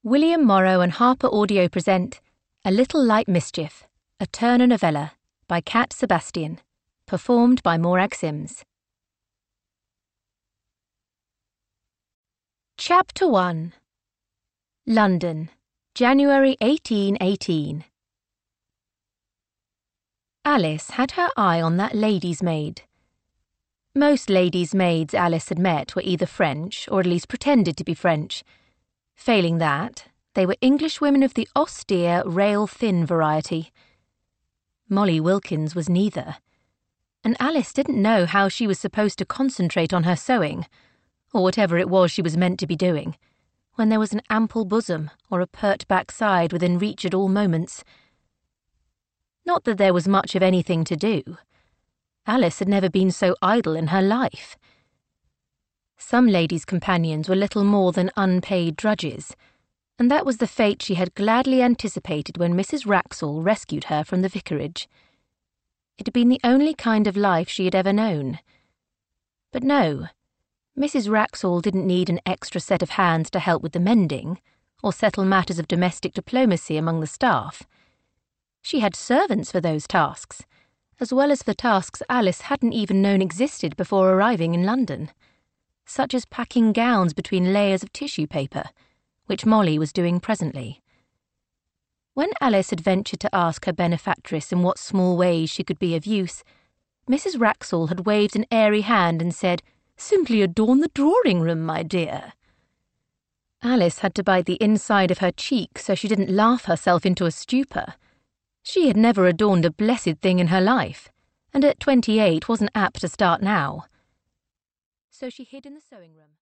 William Morrow and Harper Audio present A Little Light Mischief, a Turner novella by Cat Sebastian, performed by Morag Sims. Chapter 1. London, January 1818. Alice had her eye on that lady's maid. Most ladies' maids Alice had met were either French, or at least pretended to be French. Failing that, they were Englishwomen of the austere, rail-thin variety. Molly Wilkins was neither, and Alice didn't know how she was supposed to concentrate on her sewing, or whatever it was she was meant to be doing, when there was an ample bosom or a pert backside within reach at all moments. Not that there was much of anything to do. Alice had never been so idle in her life. Some ladies' companions were little more than unpaid drudges, and that was the fate she had gladly anticipated when Mrs. Wraxall rescued her from the vicarage. It had been the only kind of life she had ever known. But no, Mrs. Wraxall didn't need an extra set of hands to help with the mending, or settle matters of domestic diplomacy among the staff. She had servants for those tasks, as well as for tasks Alice hadn't even known existed before arriving in London, such as packing gowns between layers of tissue paper, which Molly was doing presently. When Alice had ventured to ask her benefactress in what small ways she could be of use, Mrs. Wraxall had waved an airy hand and said, "Simply adorn the drawing-room, my dear." Alice had to bite the inside of her cheek so she didn't laugh herself into a stupor. She had never adorned a blessed thing in her life, and at 28 wasn't apt to start now. So she hid in the sewing room.